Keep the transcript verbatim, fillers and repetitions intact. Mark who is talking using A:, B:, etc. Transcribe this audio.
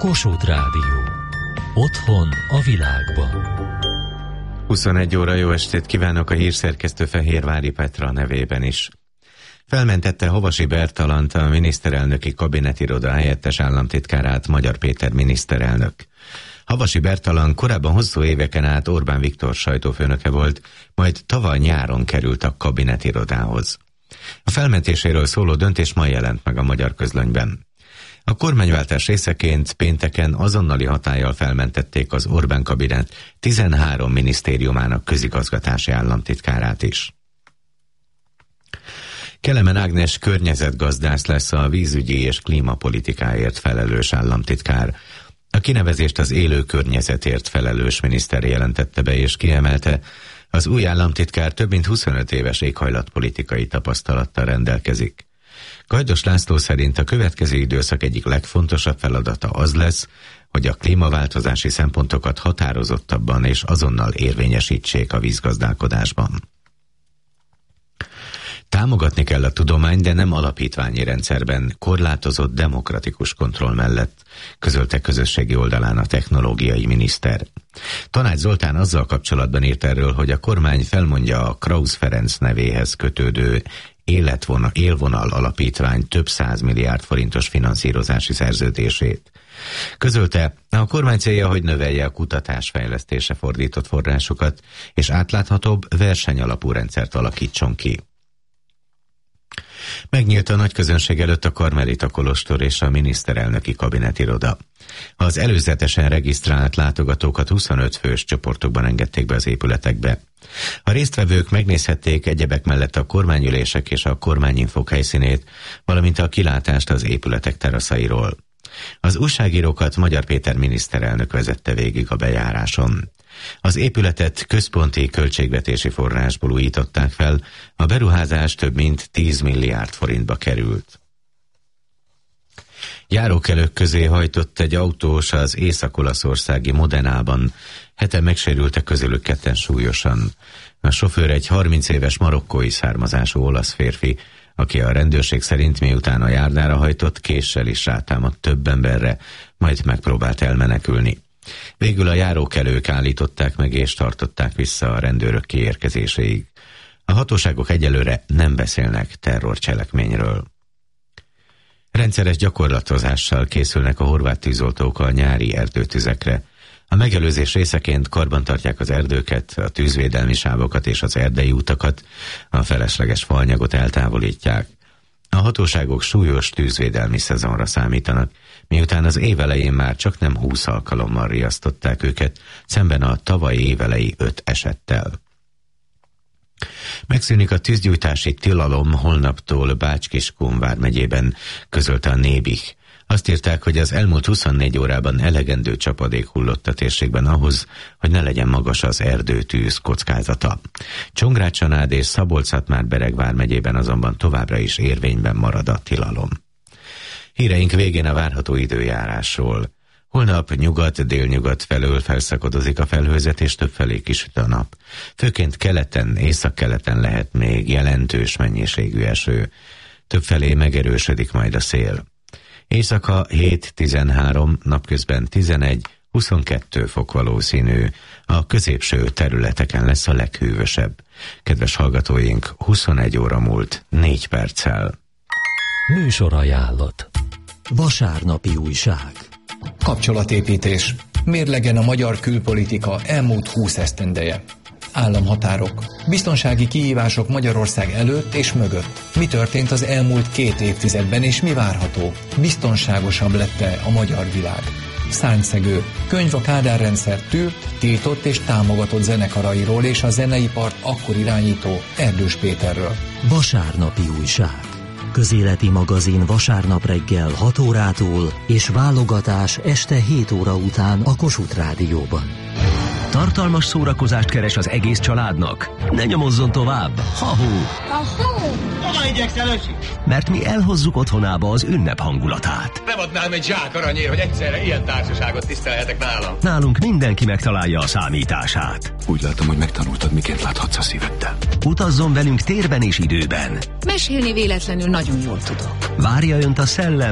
A: Kossuth Rádió. Otthon a világban.
B: huszonegy óra, jó estét kívánok, a hírszerkesztő Fehérvári Petra nevében is. Felmentette Havasi Bertalant, a miniszterelnöki kabinetiroda helyettes államtitkárát Magyar Péter miniszterelnök. Havasi Bertalan korábban hosszú éveken át Orbán Viktor sajtófőnöke volt, majd tavaly nyáron került a kabinetirodához. A felmentéséről szóló döntés ma jelent meg a Magyar Közlönyben. A kormányváltás részeként pénteken azonnali hatállyal felmentették az Orbán kabinet tizenhárom minisztériumának közigazgatási államtitkárát is. Kelemen Ágnes környezetgazdász lesz a vízügyi és klímapolitikáért felelős államtitkár. A kinevezést az élő környezetért felelős miniszter jelentette be és kiemelte, az új államtitkár több mint huszonöt éves éghajlatpolitikai tapasztalattal rendelkezik. Gajdos László szerint a következő időszak egyik legfontosabb feladata az lesz, hogy a klímaváltozási szempontokat határozottabban és azonnal érvényesítsék a vízgazdálkodásban. Támogatni kell a tudomány, de nem alapítványi rendszerben, korlátozott demokratikus kontroll mellett, közölte közösségi oldalán a technológiai miniszter. Tanács Zoltán azzal kapcsolatban írt erről, hogy a kormány felmondja a Krausz Ferenc nevéhez kötődő Életvonal, Élvonal alapítvány több száz milliárd forintos finanszírozási szerződését. Közölte, a kormány célja, hogy növelje a kutatás fejlesztése fordított forrásokat, és átláthatóbb versenyalapú rendszert alakítson ki. Megnyílt a nagy közönség előtt a Karmelita kolostor és a miniszterelnöki kabinetiroda. Az előzetesen regisztrált látogatókat huszonöt fős csoportokban engedték be az épületekbe. A résztvevők megnézhették egyebek mellett a kormányülések és a kormányinfók helyszínét, valamint a kilátást az épületek teraszairól. Az újságírókat Magyar Péter miniszterelnök vezette végig a bejáráson. Az épületet központi költségvetési forrásból újították fel, a beruházás több mint tíz milliárd forintba került. Járókelők közé hajtott egy autós az észak-olaszországi Modenában. Heten megsérültek közülük ketten súlyosan. A sofőr egy harminc éves marokkói származású olasz férfi, aki a rendőrség szerint miután a járdára hajtott, késsel is rátámadt több emberre, majd megpróbált elmenekülni. Végül a járókelők állították meg és tartották vissza a rendőrök kiérkezéséig. A hatóságok egyelőre nem beszélnek terrorcselekményről. Rendszeres gyakorlatozással készülnek a horvát tűzoltók a nyári erdőtüzekre. A megelőzés részeként karbantartják az erdőket, a tűzvédelmi sávokat és az erdei utakat, a felesleges faanyagot eltávolítják. A hatóságok súlyos tűzvédelmi szezonra számítanak, miután az év elején már csak nem húsz alkalommal riasztották őket, szemben a tavalyi évelei öt esettel. Megszűnik a tűzgyújtási tilalom holnaptól Bács-Kiskun vármegyében, közölte a Nébih. Azt írták, hogy az elmúlt huszonnégy órában elegendő csapadék hullott a térségben ahhoz, hogy ne legyen magas az erdőtűz kockázata. Csongrád-Csanád és Szabolcs-Szatmár-Bereg vármegyében azonban továbbra is érvényben marad a tilalom. Híreink végén a várható időjárásról. Holnap nyugat-délnyugat felől felszakadozik a felhőzet, és többfelé kisüt a nap. Főként keleten, északkeleten lehet még jelentős mennyiségű eső. Többfelé megerősödik majd a szél. Éjszaka hét-tizenhárom, napközben tizenegy-huszonkettő fok valószínű. A középső területeken lesz a leghűvösebb. Kedves hallgatóink, huszonegy óra múlt négy perccel.
A: Műsorajánlat. Vasárnapi újság.
C: Kapcsolatépítés. Mérlegen a magyar külpolitika elmúlt húsz esztendeje. Államhatárok. Biztonsági kihívások Magyarország előtt és mögött. Mi történt az elmúlt két évtizedben és mi várható? Biztonságosabb lett-e a magyar világ? Szárnyszegő. Könyv a Kádár rendszer tűrt, tiltott és támogatott zenekarairól és a zeneipart akkor irányító Erdős Péterről.
A: Vasárnapi újság. Közéleti magazin vasárnap reggel hat órától és válogatás este hét óra után a Kossuth Rádióban. Tartalmas szórakozást keres az egész családnak? Ne nyomozzon tovább! Ha-hó!
D: Hova igyekszel, öcsi?
A: Mert mi elhozzuk otthonába az ünnep hangulatát.
D: Nem adnám egy zsák aranyért, hogy egyszerre ilyen társaságot tisztelhetek nálam.
A: Nálunk mindenki megtalálja a számítását.
E: Úgy látom, hogy megtanultad, miként láthatsz a szíveddel.
A: Utazzon velünk térben és időben.
F: Mesélni véletlenül nagyon jól tudok.
A: Várja önt a szellem